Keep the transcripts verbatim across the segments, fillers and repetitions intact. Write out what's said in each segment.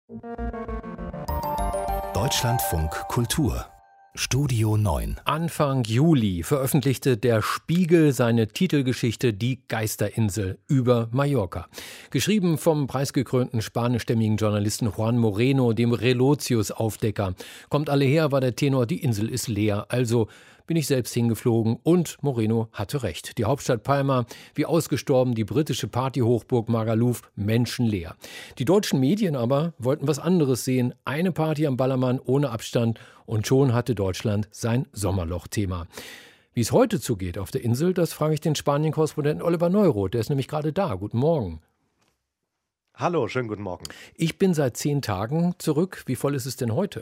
Deutschlandfunk Kultur Studio neun. Anfang Juli veröffentlichte der Spiegel seine Titelgeschichte Die Geisterinsel über Mallorca. Geschrieben vom preisgekrönten spanischstämmigen Journalisten Juan Moreno, dem Relotius-Aufdecker. Kommt alle her, war der Tenor, die Insel ist leer, also bin ich selbst hingeflogen und Moreno hatte recht. Die Hauptstadt Palma, wie ausgestorben, die britische Partyhochburg Magaluf, menschenleer. Die deutschen Medien aber wollten was anderes sehen. Eine Party am Ballermann ohne Abstand und schon hatte Deutschland sein Sommerloch-Thema. Wie es heute zugeht auf der Insel, das frage ich den Spanien-Korrespondenten Oliver Neuroth. Der ist nämlich gerade da. Guten Morgen. Hallo, schönen guten Morgen. Ich bin seit zehn Tagen zurück. Wie voll ist es denn heute?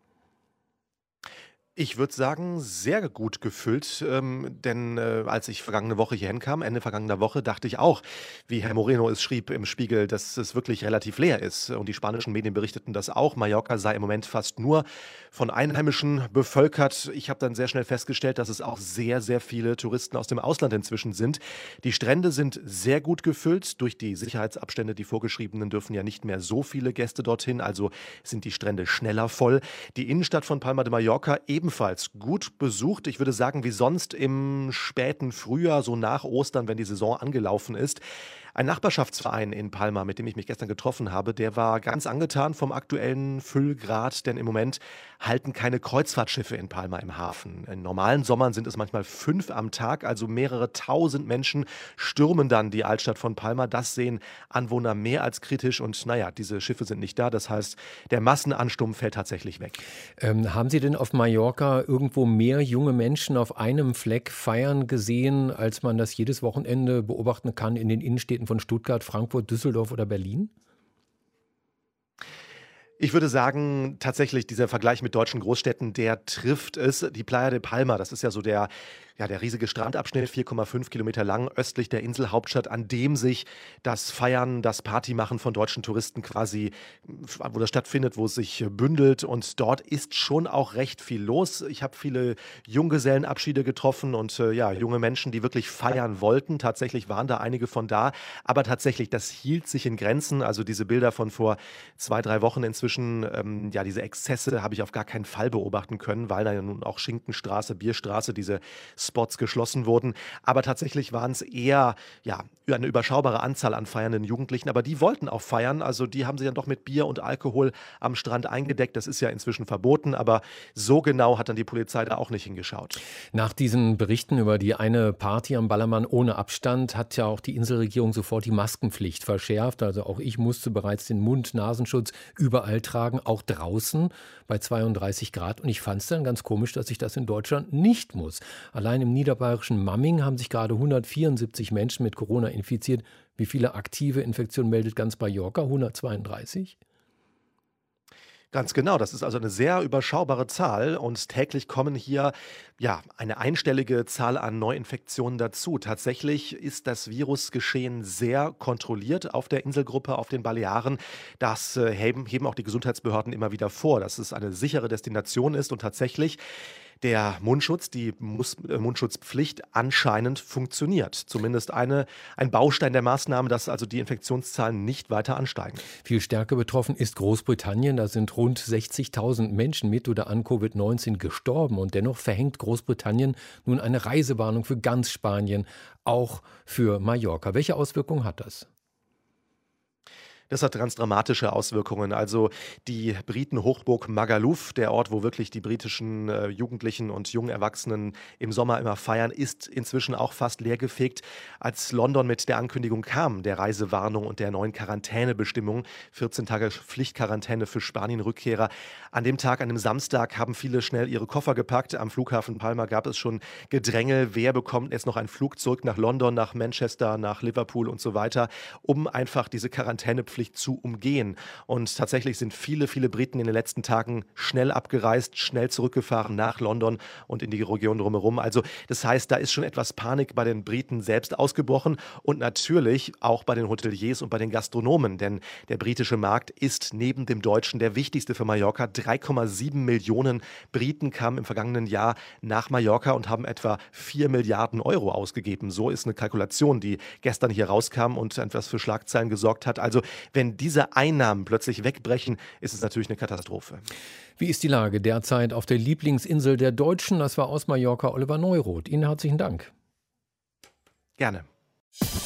Ich würde sagen, sehr gut gefüllt, ähm, denn äh, als ich vergangene Woche hierhin kam, Ende vergangener Woche, dachte ich auch, wie Herr Moreno es schrieb im Spiegel, dass es wirklich relativ leer ist. Und die spanischen Medien berichteten das auch. Mallorca sei im Moment fast nur von Einheimischen bevölkert. Ich habe dann sehr schnell festgestellt, dass es auch sehr, sehr viele Touristen aus dem Ausland inzwischen sind. Die Strände sind sehr gut gefüllt. Durch die Sicherheitsabstände, die vorgeschriebenen, dürfen ja nicht mehr so viele Gäste dorthin. Also sind die Strände schneller voll. Die Innenstadt von Palma de Mallorca ebenfalls Ebenfalls gut besucht. Ich würde sagen, wie sonst im späten Frühjahr, so nach Ostern, wenn die Saison angelaufen ist. Ein Nachbarschaftsverein in Palma, mit dem ich mich gestern getroffen habe, der war ganz angetan vom aktuellen Füllgrad, denn im Moment halten keine Kreuzfahrtschiffe in Palma im Hafen. In normalen Sommern sind es manchmal fünf am Tag, also mehrere tausend Menschen stürmen dann die Altstadt von Palma. Das sehen Anwohner mehr als kritisch und naja, diese Schiffe sind nicht da. Das heißt, der Massenansturm fällt tatsächlich weg. Ähm, haben Sie denn auf Mallorca irgendwo mehr junge Menschen auf einem Fleck feiern gesehen, als man das jedes Wochenende beobachten kann in den Innenstädten von Stuttgart, Frankfurt, Düsseldorf oder Berlin? Ich würde sagen, tatsächlich dieser Vergleich mit deutschen Großstädten, der trifft es. Die Playa de Palma, das ist ja so der, ja, der riesige Strandabschnitt, vier Komma fünf Kilometer lang, östlich der Inselhauptstadt, an dem sich das Feiern, das Partymachen von deutschen Touristen quasi, wo das stattfindet, wo es sich bündelt. Und dort ist schon auch recht viel los. Ich habe viele Junggesellenabschiede getroffen und äh, ja, junge Menschen, die wirklich feiern wollten. Tatsächlich waren da einige von da. Aber tatsächlich, das hielt sich in Grenzen. Also diese Bilder von vor zwei, drei Wochen inzwischen, ähm, ja, diese Exzesse habe ich auf gar keinen Fall beobachten können, weil da ja nun auch Schinkenstraße, Bierstraße, diese Spots geschlossen wurden. Aber tatsächlich waren es eher ja, eine überschaubare Anzahl an feiernden Jugendlichen. Aber die wollten auch feiern. Also die haben sich dann doch mit Bier und Alkohol am Strand eingedeckt. Das ist ja inzwischen verboten. Aber so genau hat dann die Polizei da auch nicht hingeschaut. Nach diesen Berichten über die eine Party am Ballermann ohne Abstand hat ja auch die Inselregierung sofort die Maskenpflicht verschärft. Also auch ich musste bereits den Mund-Nasenschutz überall tragen, auch draußen bei zweiunddreißig Grad. Und ich fand es dann ganz komisch, dass ich das in Deutschland nicht muss. Allein im niederbayerischen Mamming haben sich gerade hundertvierundsiebzig Menschen mit Corona infiziert. Wie viele aktive Infektionen meldet ganz Mallorca? hundertzweiunddreißig? Ganz genau, das ist also eine sehr überschaubare Zahl und täglich kommen hier ja eine einstellige Zahl an Neuinfektionen dazu. Tatsächlich ist das Virusgeschehen sehr kontrolliert auf der Inselgruppe, auf den Balearen. Das äh, heben, heben auch die Gesundheitsbehörden immer wieder vor, dass es eine sichere Destination ist und tatsächlich der Mundschutz, die Mus- äh, Mundschutzpflicht anscheinend funktioniert. Zumindest eine, ein Baustein der Maßnahme, dass also die Infektionszahlen nicht weiter ansteigen. Viel stärker betroffen ist Großbritannien. Da sind rund sechzigtausend Menschen mit oder an Covid neunzehn gestorben. Und dennoch verhängt Großbritannien nun eine Reisewarnung für ganz Spanien, auch für Mallorca. Welche Auswirkungen hat das? Das hat ganz dramatische Auswirkungen. Also die Briten-Hochburg Magaluf, der Ort, wo wirklich die britischen äh, Jugendlichen und jungen Erwachsenen im Sommer immer feiern, ist inzwischen auch fast leergefegt. Als London mit der Ankündigung kam, der Reisewarnung und der neuen Quarantänebestimmung, vierzehn Tage Pflichtquarantäne für Spanien-Rückkehrer, an dem Tag, an dem Samstag, haben viele schnell ihre Koffer gepackt. Am Flughafen Palma gab es schon Gedränge. Wer bekommt jetzt noch einen Flug zurück nach London, nach Manchester, nach Liverpool und so weiter, um einfach diese Quarantänepflicht zu umgehen. Und tatsächlich sind viele, viele Briten in den letzten Tagen schnell abgereist, schnell zurückgefahren nach London und in die Region drumherum. Also das heißt, da ist schon etwas Panik bei den Briten selbst ausgebrochen und natürlich auch bei den Hoteliers und bei den Gastronomen, denn der britische Markt ist neben dem deutschen der wichtigste für Mallorca. drei Komma sieben Millionen Briten kamen im vergangenen Jahr nach Mallorca und haben etwa vier Milliarden Euro ausgegeben. So ist eine Kalkulation, die gestern hier rauskam und etwas für Schlagzeilen gesorgt hat. Also Wenn diese Einnahmen plötzlich wegbrechen, ist es natürlich eine Katastrophe. Wie ist die Lage derzeit auf der Lieblingsinsel der Deutschen? Das war aus Mallorca Oliver Neuroth. Ihnen herzlichen Dank. Gerne.